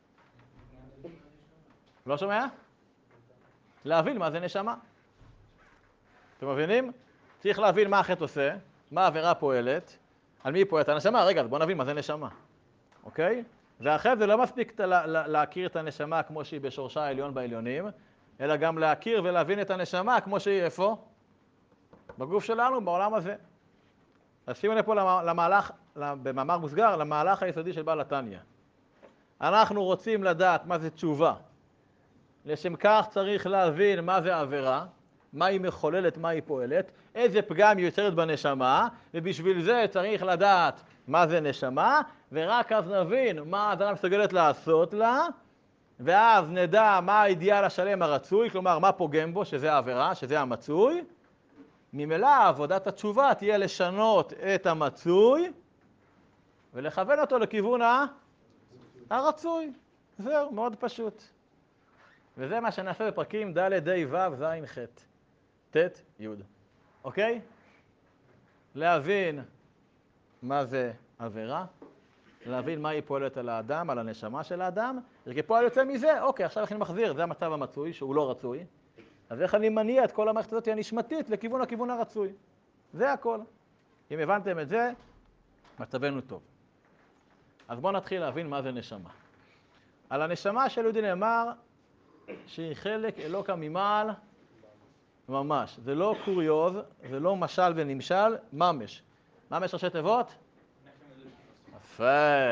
Speaker 1: לא שומע? להבין מה זה נשמה. אתם מבינים? צריך להבין מה החטא עושה, מה העבירה פועלת, על מי היא פועלת הנשמה. רגע, אז בואו נבין מה זה נשמה. אוקיי? ואחרי זה לא מספיק לה, לה, להכיר את הנשמה כמו שהיא בשורשה העליון בעליונים, אלא גם להכיר ולהבין את הנשמה כמו שהיא איפה? בגוף שלנו, בעולם הזה. אז שימו לב פה למהלך, במאמר מוסגר, למהלך היסודי של בעל התניא. אנחנו רוצים לדעת מה זה תשובה. לשם כך צריך להבין מה זה עבירה, מה היא מחוללת, מה היא פועלת, איזה פגם היא יוצרת בנשמה, ובשביל זה צריך לדעת מה זה נשמה, ורק אז נבין מה האדם מסוגלת לעשות לה, ואז נדע מה האידיאל השלם הרצוי, כלומר מה פוגם בו, שזה העבירה, שזה המצוי. ממילא עבודת התשובה תהיה לשנות את המצוי, ולכוון אותו לכיוון הרצוי. זהו, מאוד פשוט. וזה מה שנעשה בפרקים ד' ה' ו' ז' ח' ט' י'. אוקיי? להבין מה זה עבירה, להבין מה היא פועלת על האדם, על הנשמה של האדם, וכפועל יוצא מזה, אוקיי, עכשיו איך אני מחזיר, זה המצב המצוי, שהוא לא רצוי, אז איך אני מניע את כל המערכת הזאת הנשמתית לכיוון הכיוון הרצוי. זה הכל. אם הבנתם את זה, מצבנו טוב. אז בואו נתחיל להבין מה זה נשמה. על הנשמה של יהודי נאמר שהיא חלק אלוקא ממעל ממש. זה לא קוריוז, זה לא משל ונמשל, ממש. ממש ראשי תיבות? יפה.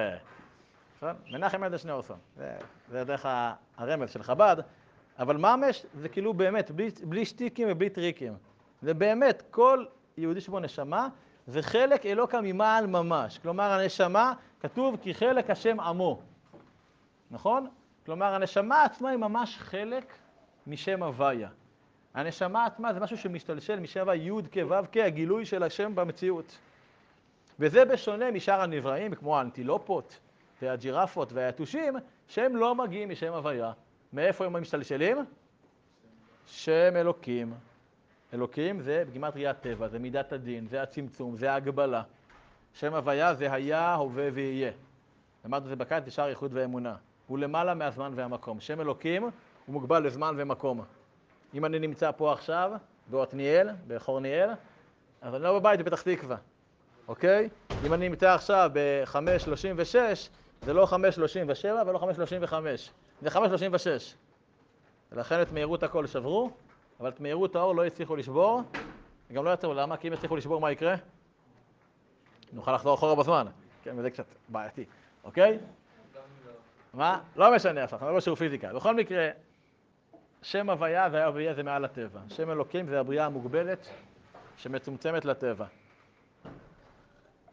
Speaker 1: מנחם אדלשטיין אורסון. זה, זה דרך הרמז של חב"ד. אבל ממש זה כאילו באמת, בלי, בלי שטיקים ובלי טריקים. זה באמת, כל יהודי שבו נשמה, זה חלק אלוקא ממעל ממש. כלומר, הנשמה, כתוב כי חלק השם עמו. נכון? כלומר, הנשמה עצמה היא ממש חלק משם הוויה. הנשמה עצמה זה משהו שמשתלשל משם הוויה י' כו' כהגילוי של השם במציאות. וזה בשונה משאר הנבראים, כמו האנטילופות והג'ירפות והיתושים, שהם לא מגיעים משם הוויה. מאיפה הם משתלשלים? שם אלוקים. אלוקים זה בגימטריית טבע, זה מידת הדין, זה הצמצום, זה ההגבלה. שם הוויה זה היה, הווה ויהיה. למדנו זה בקיץ, ישר ייחוד ואמונה. הוא למעלה מהזמן והמקום. שם אלוקים הוא מוגבל לזמן ומקום. אם אני נמצא פה עכשיו, בעתניאל, בחורניאל, אז אני לא בבית, בפתח תקווה. אוקיי? אם אני נמצא עכשיו ב-חמש שלושים ושש, זה לא חמש שלושים ושבע ולא חמש שלושים וחמש. זה חמש שלושים ושש. ולכן את מהירות הכל שברו, אבל את מהירות האור לא הצליחו לשבור. גם לא יצאו, למה? כי אם הצליחו לשבור, מה יקרה? נוכל לחזור אחורה בזמן. כן, וזה קצת בעייתי. אוקיי? מה? לא משנה אף אחד, לא שיעור פיזיקה. בכל מקרה, שם הוויה והיה ויהיה זה מעל הטבע. שם אלוקים זה הבריאה המוגבלת שמצומצמת לטבע.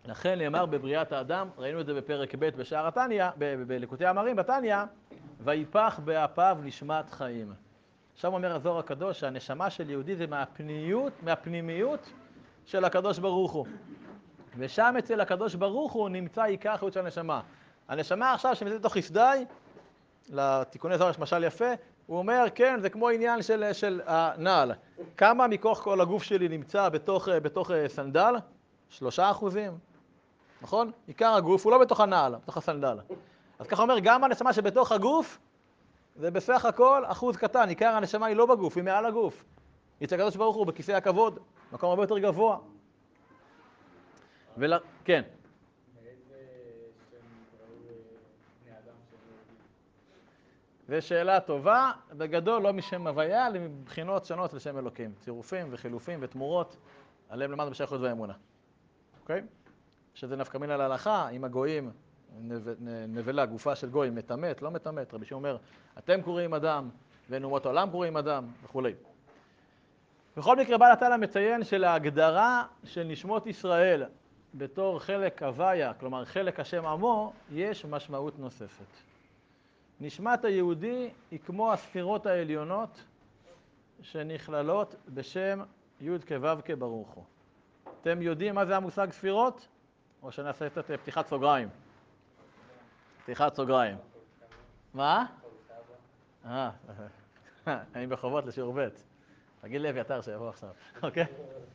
Speaker 1: לכן נאמר בבריאת האדם, ראינו את זה בפרק ב' בשער התניא, בליקוטי המאמרים בתניא, ויפח באפיו נשמת חיים. שם אומר הזוהר הקדוש שהנשמה של יהודי זה מהפנימיות, מהפנימיות של הקדוש ברוך הוא. ושם אצל הקדוש ברוך הוא נמצא עיקר החיות של הנשמה. הנשמה עכשיו שנמצאת בתוך חסדי, לתיקוני זוהר יש משל יפה, הוא אומר, כן, זה כמו עניין של, של הנעל. כמה מכוח כל הגוף שלי נמצא בתוך, בתוך סנדל? שלושה אחוזים, נכון? עיקר הגוף הוא לא בתוך הנעל, בתוך הסנדל. אז ככה אומר, גם הנשמה שבתוך הגוף, זה בסך הכל אחוז קטן. עיקר הנשמה היא לא בגוף, היא מעל הגוף. אצל הקדוש ברוך הוא בכיסא הכבוד, מקום הרבה יותר גבוה. ול... כן. זו שאלה טובה, בגדול לא משם הוויה, אלא מבחינות שונות לשם אלוקים. צירופים וחילופים ותמורות, עליהם למדנו בשייכות ואמונה. אוקיי? שזה נפקא מינה להלכה, אם הגויים, נבלה, גופה של גוי, מטמאת, לא מטמאת. רבי שמעון אומר, אתם קוראים אדם, ואין אומות העולם קוראים אדם, וכולי. בכל מקרה, בעל התניא מציין שלהגדרה של נשמות ישראל בתור חלק הוויה, כלומר חלק השם עמו, יש משמעות נוספת. נשמת היהודי היא כמו הספירות העליונות שנכללות בשם י' כו' כברוך הוא. אתם יודעים מה זה המושג ספירות? או שנעשה את פתיחת סוגריים? פתיחת סוגריים. מה? אה, אני בחובות לשיעור ב'. תגיד לי אביתר שיבוא עכשיו, אוקיי?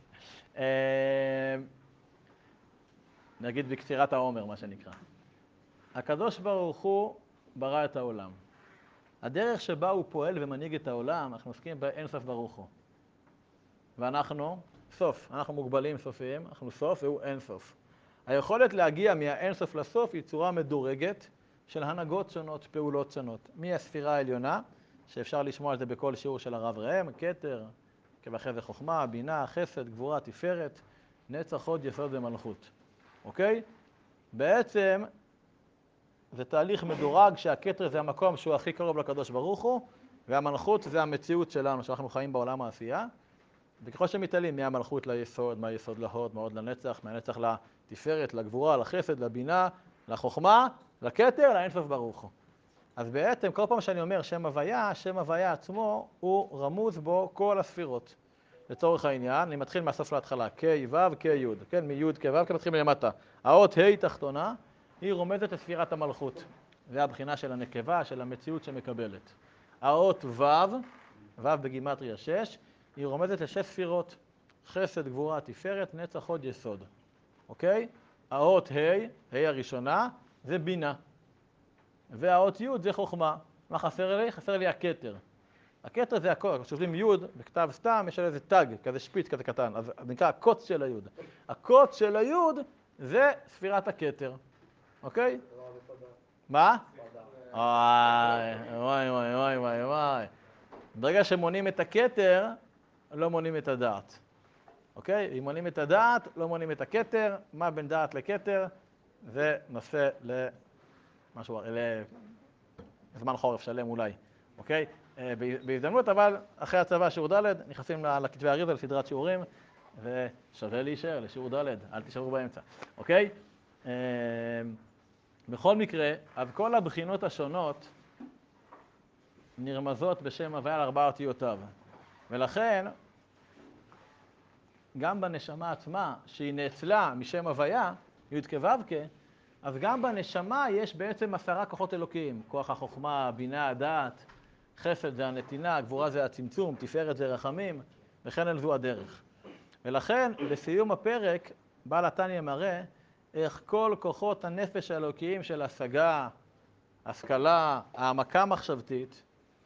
Speaker 1: נגיד בקצירת העומר, מה שנקרא. הקדוש ברוך הוא ברא את העולם. הדרך שבה הוא פועל ומנהיג את העולם, אנחנו עוסקים באין סוף ברוך הוא. ואנחנו סוף, אנחנו מוגבלים סופיים, אנחנו סוף והוא אין סוף. היכולת להגיע מהאין סוף לסוף היא צורה מדורגת של הנהגות שונות, פעולות שונות. מהספירה העליונה, שאפשר לשמוע על זה בכל שיעור של הרב ראם, כתר, כבחי זה חוכמה, בינה, חסד, גבורה, תפארת, נצח, הוד, יסוד ומלכות. אוקיי? בעצם זה תהליך מדורג שהכתר זה המקום שהוא הכי קרוב לקדוש ברוך הוא, והמלכות זה המציאות שלנו, שאנחנו חיים בעולם העשייה. וככל שמתעלים מהמלכות ליסוד, מהיסוד להוד, מההוד לנצח, מהנצח לתפארת, לגבורה, לחסד, לבינה, לחוכמה, לכתר, לאינסוף ברוך הוא. אז בעצם כל פעם שאני אומר שם הוויה, שם הוויה עצמו הוא רמוז בו כל הספירות. לצורך העניין, אני מתחיל מהסוף להתחלה, כ' ו' כ' י', כן, מי' כ' ו' כ' מתחיל מלמטה. האות ה' תחתונה היא רומזת לספירת המלכות. זה הבחינה של הנקבה, של המציאות שמקבלת. האות ו', ו' בגימטריה שש, היא רומזת לשש ספירות. חסד, גבורה, תפארת, נצח, הוד, יסוד. אוקיי? האות ה', ה' הראשונה, זה בינה. והאות י' זה חוכמה. מה חסר לי? חסר לי הכתר. הכתר זה הכל. כשכותבים י' בכתב סתם, יש על איזה תג, כזה שפיץ כזה קטן. אז זה נקרא הקוץ של הי'. הקוץ של הי' זה ספירת הכתר. אוקיי? מה? וואי, וואי, וואי, וואי, וואי. ברגע שמונים את הכתר, לא מונים את הדעת. אוקיי? אם מונים את הדעת, לא מונים את הכתר. מה בין דעת לכתר? זה נושא למשהו, לזמן חורף שלם אולי. אוקיי? בהזדמנות, אבל אחרי הצבא, שיעור ד', נכנסים לכתבי אריזה, לסדרת שיעורים, ושווה להישאר לשיעור ד', אל תישארו באמצע. אוקיי? בכל מקרה, אז כל הבחינות השונות נרמזות בשם הוויה על ארבע אותיותיו. ולכן, גם בנשמה עצמה, שהיא נאצלה משם הוויה, י' כו' כ', אז גם בנשמה יש בעצם עשרה כוחות אלוקיים. כוח החוכמה, הבינה, הדעת, חסד זה הנתינה, גבורה זה הצמצום, תפארת זה רחמים, וכן על זו הדרך. ולכן, בסיום הפרק, בעל התניא מראה איך כל כוחות הנפש האלוקיים של השגה, השכלה, העמקה מחשבתית,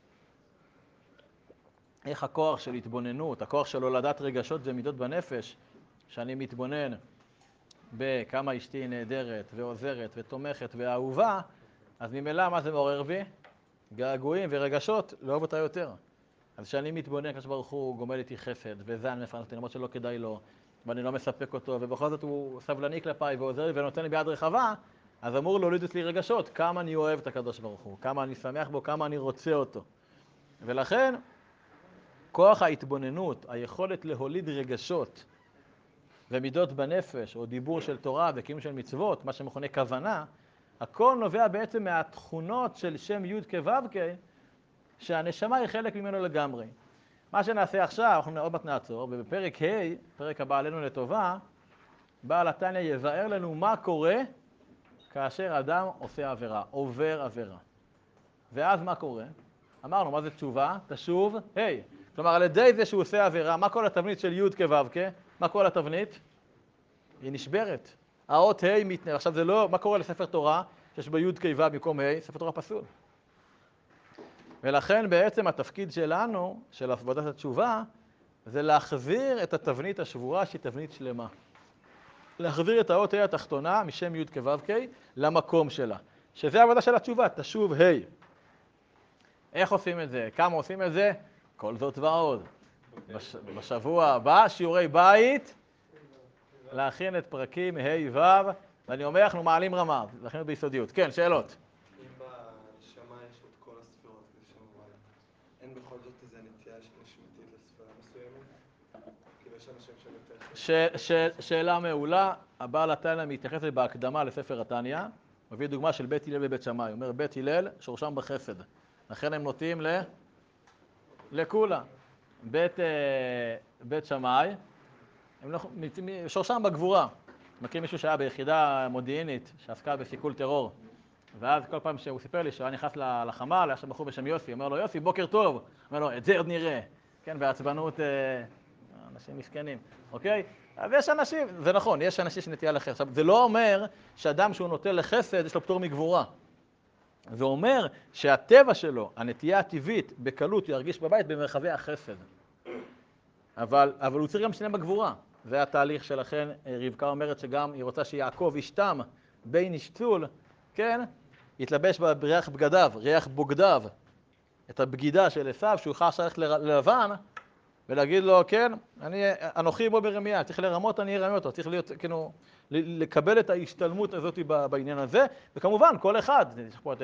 Speaker 1: איך הכוח של התבוננות, הכוח של הולדת רגשות ומידות בנפש, שאני מתבונן בכמה אשתי נהדרת ועוזרת ותומכת ואהובה, אז ממילא מה זה מעורר בי? געגועים ורגשות לאהוב אותה יותר. אז כשאני מתבונן, הקדוש ברוך הוא גומל איתי חסד, וזן מפרנס אותי, למרות שלא כדאי לו, ואני לא מספק אותו, ובכל זאת הוא סבלני כלפיי ועוזר לי ונותן לי ביד רחבה, אז אמור להוליד אצלי רגשות, כמה אני אוהב את הקדוש ברוך הוא, כמה אני שמח בו, כמה אני רוצה אותו. ולכן, כוח ההתבוננות, היכולת להוליד רגשות ומידות בנפש, או דיבור של תורה וקיום של מצוות, מה שמכונה כוונה, הכל נובע בעצם מהתכונות של שם י' כו' שהנשמה היא חלק ממנו לגמרי. מה שנעשה עכשיו, אנחנו עוד מעט נעצור, ובפרק ה', פרק הבא עלינו לטובה, בעל התניא יבאר לנו מה קורה כאשר אדם עושה עבירה, עובר עבירה. ואז מה קורה? אמרנו, מה זה תשובה? תשוב, היי. כלומר, על ידי זה שהוא עושה עבירה, מה כל התבנית של י' כו' כ'? מה כל התבנית? היא נשברת. האות ה' מתנהל. עכשיו זה לא, מה קורה לספר תורה שיש בו י' כו' במקום ה'? ספר תורה פסול. ולכן בעצם התפקיד שלנו, של עבודת התשובה, זה להחזיר את התבנית השבורה שהיא תבנית שלמה. להחזיר את האות ה' התחתונה משם י' כו' כ' למקום שלה. שזה העבודה של התשובה, תשוב ה'. איך עושים את זה? כמה עושים את זה? כל זאת ועוד. בש... בשבוע הבא, שיעורי בית, להכין את פרקים ה' ו', ואני אומר, אנחנו מעלים רמה, להכין את ביסודיות. כן, שאלות.
Speaker 3: אם בנשמה יש את כל הספירות, אין בכל זאת איזו נטייה נשמתית לספירה מסוימת? כאילו יש אנשים שבטח...
Speaker 1: ש... ש... שאלה מעולה, הבעל התניא מתייחס בהקדמה לספר התניא, מביא דוגמה של בית הלל ובית שמאי. הוא אומר, בית הלל שורשם בחסד, לכן הם נוטים ל... לכולה. בית, בית שמאי, הם לא... שורשם בגבורה. מכיר מישהו שהיה ביחידה מודיעינית שעסקה בסיכול טרור, ואז כל פעם שהוא סיפר לי שהוא היה נכנס לחמ"ל, היה שם בחור בשם יוסי, אומר לו, יוסי, בוקר טוב. אומר לו, את זה עוד נראה. כן, בעצבנות, אנשים מסכנים, אוקיי? אז יש אנשים, זה נכון, יש אנשים שנטייה לחסד. עכשיו, זה לא אומר שאדם שהוא נוטה לחסד, יש לו פטור מגבורה. זה אומר שהטבע שלו, הנטייה הטבעית, בקלות ירגיש בבית במרחבי החסד. אבל, אבל הוא צריך גם שניהם בגבורה. זה התהליך שלכן, רבקה אומרת שגם היא רוצה שיעקב ישתם בין ישצול, כן? יתלבש בריח בגדיו, ריח בוגדיו, את הבגידה של עשיו, שהוא יוכל ללכת ללבן, ולהגיד לו, כן, אני, אנוכי בו ברמיה, צריך לרמות, אני ארמי אותו, צריך להיות, כאילו, לקבל את ההשתלמות הזאת בעניין הזה, וכמובן, כל אחד, יש פה את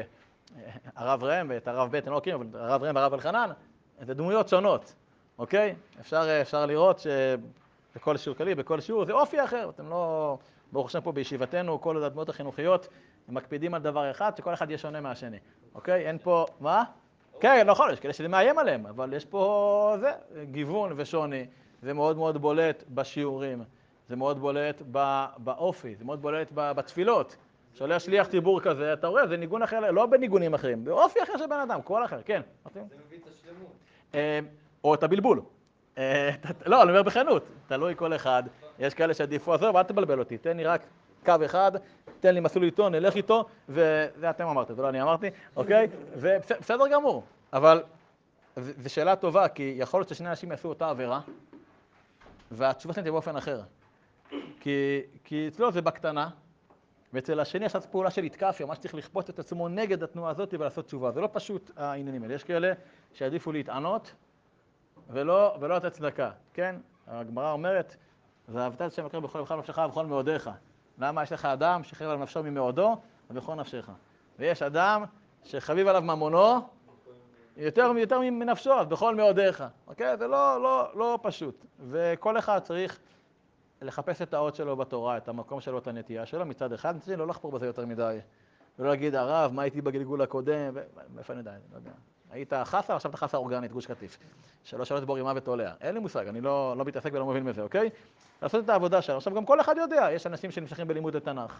Speaker 1: הרב ראם ואת הרב בית, אני לא מכיר, אבל הרב ראם והרב אלחנן, זה דמויות שונות, אוקיי? אפשר, אפשר לראות שבכל שיעור כללי, בכל שיעור, זה אופי אחר, אתם לא, ברוך השם פה בישיבתנו, כל הדמויות החינוכיות, הם מקפידים על דבר אחד, שכל אחד יהיה שונה מהשני, אוקיי? אין פה, מה? כן, נכון, יש כאלה שזה מאיים עליהם, אבל יש פה זה, גיוון ושוני, זה מאוד מאוד בולט בשיעורים, זה מאוד בולט באופי, זה מאוד בולט בתפילות. שעולה שליח ציבור כזה, אתה רואה, זה ניגון אחר, לא בניגונים אחרים, באופי אחר של בן אדם, כל אחר, כן.
Speaker 3: זה מביא את השלמות.
Speaker 1: או את הבלבול. לא, אני אומר בכנות, תלוי כל אחד, יש כאלה שעדיפו, עזוב, אל תבלבל אותי, תן לי רק קו אחד, תן לי מסלול איתו, נלך איתו, וזה אתם אמרתם, זה לא אני אמרתי, אוקיי? ובסדר גמור, אבל זו שאלה טובה, כי יכול להיות ששני אנשים יעשו אותה עבירה, והתשובה שלהם תהיה באופן אחר. כי, כי אצלו זה בקטנה, ואצל השני יש פעולה של התקפיה, מה שצריך לכפות את עצמו נגד התנועה הזאת ולעשות תשובה. זה לא פשוט העניינים האלה. יש כאלה שעדיפו להתענות ולא, ולא לתת צדקה, כן? הגמרא אומרת, ואהבת את השם אלוקיך בכל לבבך ובנפשך ובכל מאודיך. למה יש לך אדם שחביב עליו נפשו ממאודו ובכל נפשך? ויש אדם שחביב עליו ממונו יותר, יותר מנפשו, אז בכל מאודיך. אוקיי? זה לא, לא, לא פשוט. וכל אחד צריך לחפש את האות שלו בתורה, את המקום שלו, את הנטייה שלו, מצד אחד, מצד שני, לא לחפור בזה יותר מדי. ולא להגיד, הרב, מה הייתי בגלגול הקודם? מאיפה אני יודע? לא יודע. היית חסה, עכשיו אתה חסה אורגנית, גוש קטיף. שלא שלוש בור רימה ותולע. אין לי מושג, אני לא, לא מתעסק ולא מבין מזה, אוקיי? לעשות את העבודה שלו. עכשיו, גם כל אחד יודע, יש אנשים שנמשכים בלימוד התנ"ך.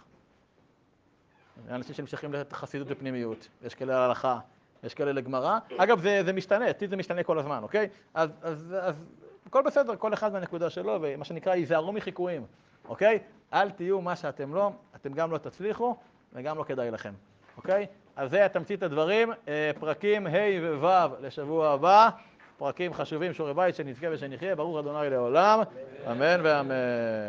Speaker 1: אנשים שנמשכים לחסידות ופנימיות. יש כאלה להלכה, יש כאלה לגמרא. אגב, זה, זה משתנה, אצלי זה משתנה כל הזמן, אוקיי? אז, אז, אז, הכל בסדר, כל אחד מהנקודה שלו, ומה שנקרא, ייזהרו מחיקויים, אוקיי? אל תהיו מה שאתם לא, אתם גם לא תצליחו, וגם לא כדאי לכם, אוקיי? אז זה תמצית הדברים, פרקים ה' וו' לשבוע הבא, פרקים חשובים, שיעורי בית, שנזכה ושנחיה, ברוך ה' לעולם, אמן ואמן.